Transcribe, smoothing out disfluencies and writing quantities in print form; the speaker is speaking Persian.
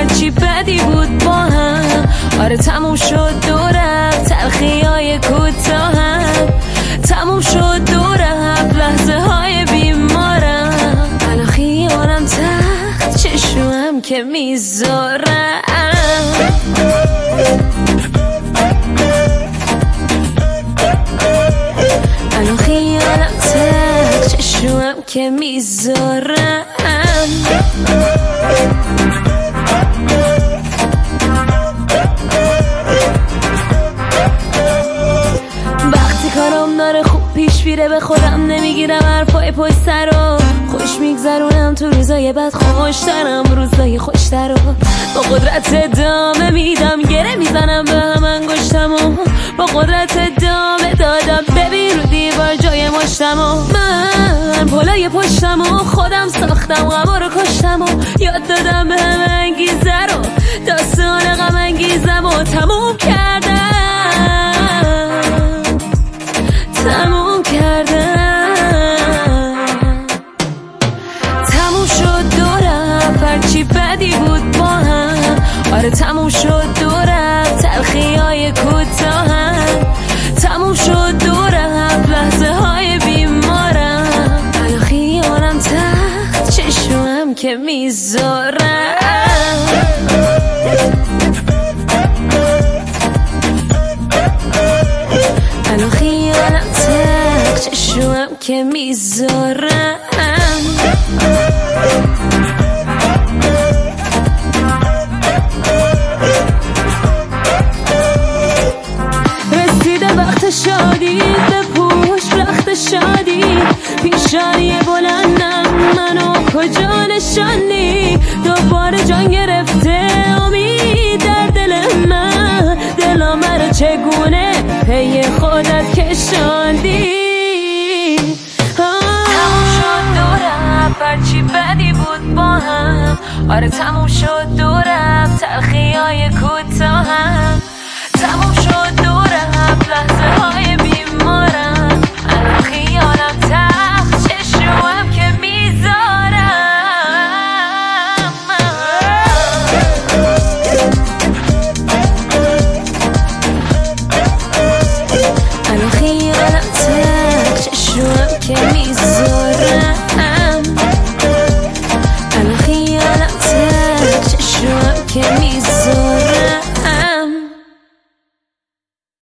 هرچی بدی بود با هم. آره تموم شد دورم، تلخیای کوتاهم. تموم شد دورم، لحظه های بیمارم. الان خیالم تحت چشمم که میذارم. الان خیالم تحت چشمم که میذارم. وقتی کارم داره خوب پیش میره به خودم نمیگیرم حرفای پشت سرو. خوش میگذرونم تو روزای بد، خوشترم روزای خوشترو. با قدرت ادامه میدم، گره میزنم به هم انگشتمو. با قدرت ادامه دادم، ببین رو دیوار جای مشتمو. من پلای پشتمو خودم ساختم، غما رو کشتمو. یاد دادم به هم انگیزه رو، داستان غم انگیزم و تموم کردم. تموم شد دورم، هرچی بدی بود با هم. آره تموم شد دورم، تلخیای کوتاهم. تموم شد دورم، لحظه های بیمارم. الان خیالم تحت چشمم که میذارم. الان خیالم تحت چشمم که میذارم. رسیده وقت شادی، بپوش رخت شادی. پیشانی بلندم، منو کجا نشانی؟ دوباره جان گرفته امید در دل من. دلم رو چگونه پی خودت کشاندی؟ تموم شد دورم، هرچی بدی بود با هم. آره تموم شد دورم، تلخیای کوتاهم. تموم